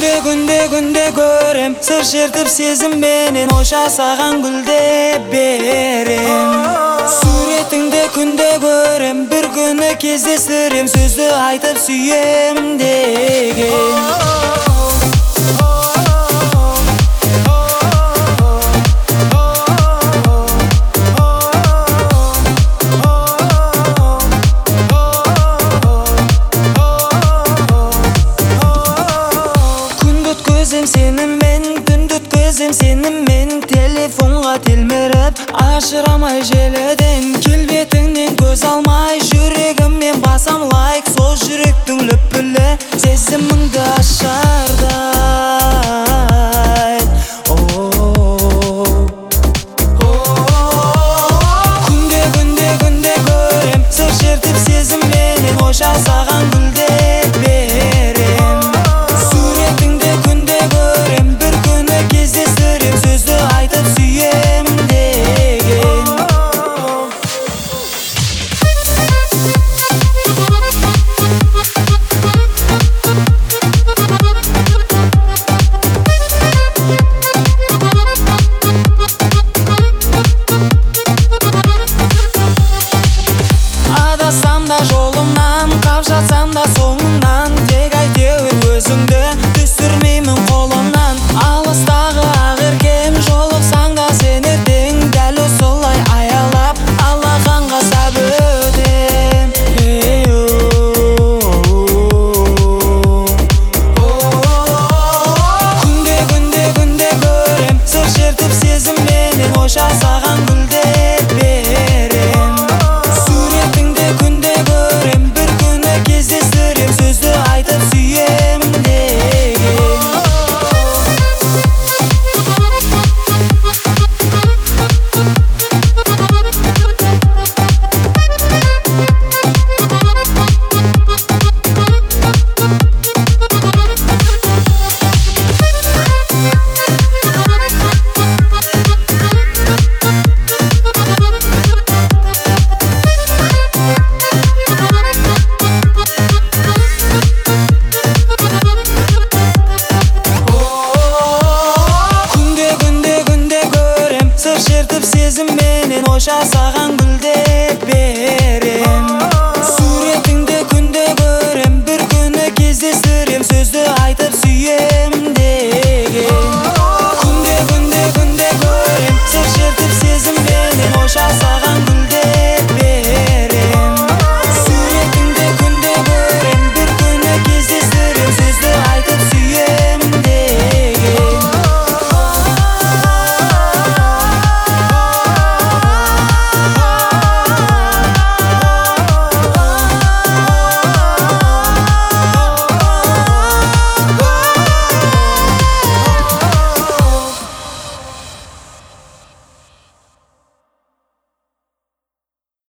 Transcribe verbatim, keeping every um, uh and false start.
күнде күнде көрем, сыр шертіп сезім менен, ойша саған гүлде берем. Суретіңде күнде көрем, бір күні кездестірем, сөзді айтып сүйем деген. Сенімен түндіт көзім сенімен, телефонға телміріп ажырамай желіден. Келбетіңнен көз алмай жүрегіммен басам лайк, сол жүректің лүпілі сезіміңді ашардай. Күнде күнде күнде көрем, сыр шертіп сезім менен, ойша саған гүлде берем. Суретіңде күнде көрем, бір күні кездестірем, сөзді айтып сүйем деген. Адасам да жолымнан, қап жатсам да соңымнан, тек әйтеуір өзіңді